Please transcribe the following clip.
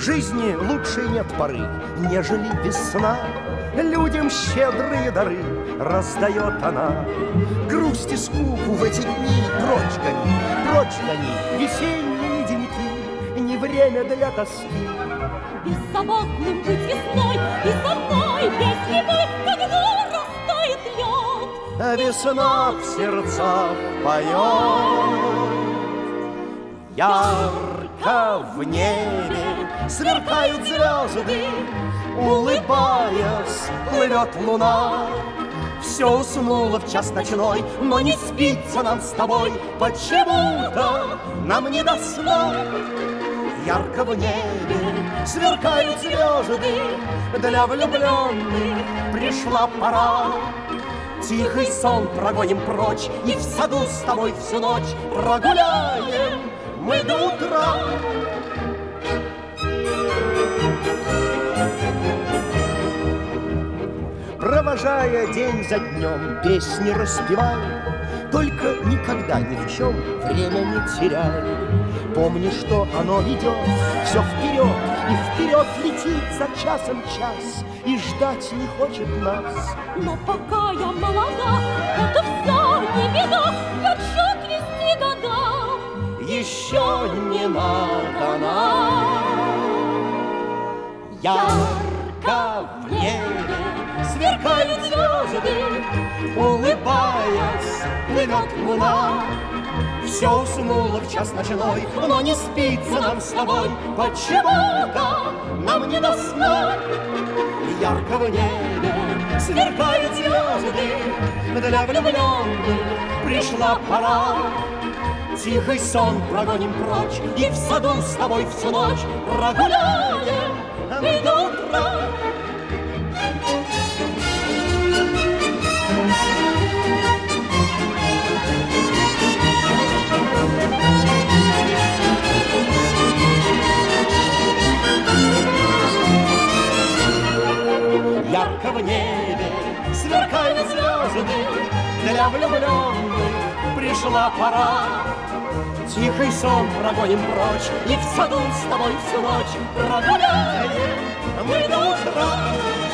жизни лучшей нет поры, нежели весна. Людям щедрые дары раздает она. Грусть и скуку в эти дни прочь гони, весенние деньки, не время для тоски. Беззаботным быть весной и зимой, если мы, когда растает лед. А весна в сердцах поет. Ярко в небе сверкают звезды, улыбаясь, плывет луна. Все уснуло в час ночной, но не спится нам с тобой. Почему-то нам не до сна. Ярко в небе сверкают звезды, для влюбленных пришла пора. Тихий сон прогоним прочь и в саду с тобой всю ночь прогуляем мы до утра. Провожая день за днем, песни распеваем, только никогда ни в чем время не теряем. Помни, что оно идет все вперед, и вперед летит за часом час, и ждать не хочет нас. Но пока я молода, это все не беда, ведь жить вести года еще не надо нам. Ярко в небе сверкают звезды, улыбаясь, плывет луна. Все уснуло в час ночной, но не спится нам с тобой. Почему-то нам не до сна. Ярко в небе сверкают звезды, для влюбленных пришла пора. Тихий сон прогоним прочь и в саду с тобой всю ночь прогуляем мы до утра. Ярко в небе сверкают звезды, для влюбленных пришла пора. Тихий сон прогоним прочь и в саду с тобой всю ночь прогуляем мы до утра.